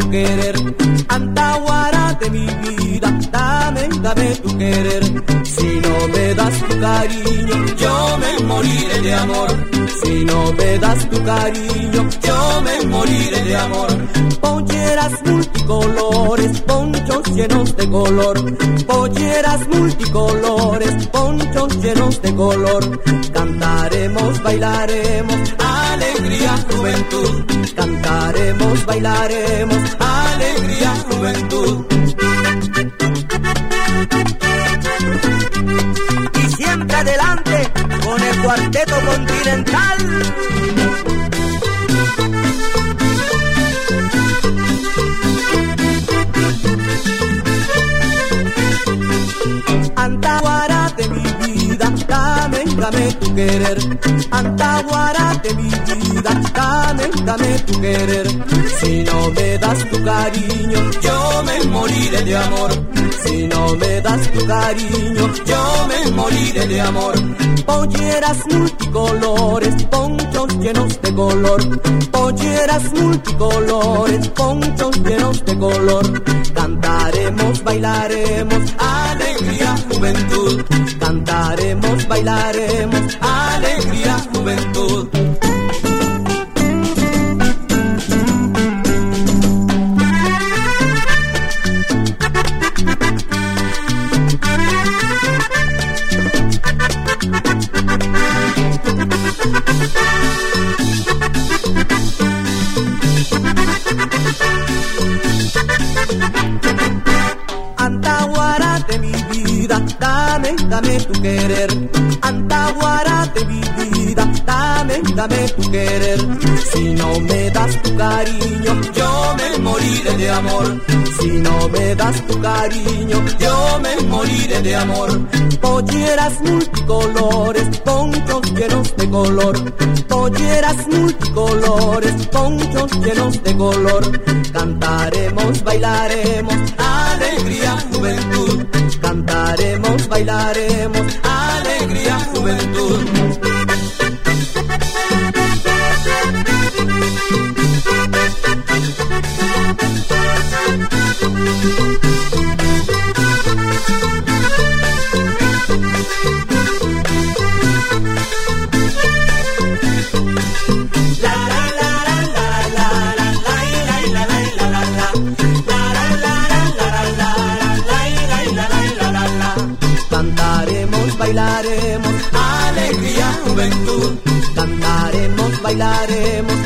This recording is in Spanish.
tu querer. Antaguara de mi vida, dame tu querer. Si no me das tu cariño, yo me moriré de amor. Si no me das tu cariño, yo me moriré de amor. Polleras multicolores, ponchos llenos de color. Polleras multicolores, ponchos llenos de color. Cantaremos, bailaremos, alegría, juventud. Cantaremos, bailaremos, alegría, juventud. Y siempre adelante con el Cuarteto Continental. Antaguara de mi vida, dame tu querer. Antaguara de mi vida, dame tu querer. Si no me das tu cariño, yo me moriré de amor. Si no me das tu cariño, yo me moriré de amor. Polleras multicolores, ponchos llenos de color. Polleras multicolores, ponchos llenos de color. Cantaremos, bailaremos, alegría, juventud. Cantaremos, bailaremos, alegría, juventud. Antaguara de mi vida, dame tu querer. Antaguara de mi vida, dame tu querer. Si no me das tu cariño, yo me moriré de amor. Si no me das tu cariño, yo me moriré de amor. Polleras multicolores, ponchos llenos de color. Polleras multicolores, ponchos llenos de color. Cantaremos, bailaremos, alegría, juventud. Cantaremos, bailaremos, alegría, juventud. Cantaremos, bailaremos, alegría, juventud. Cantaremos, bailaremos,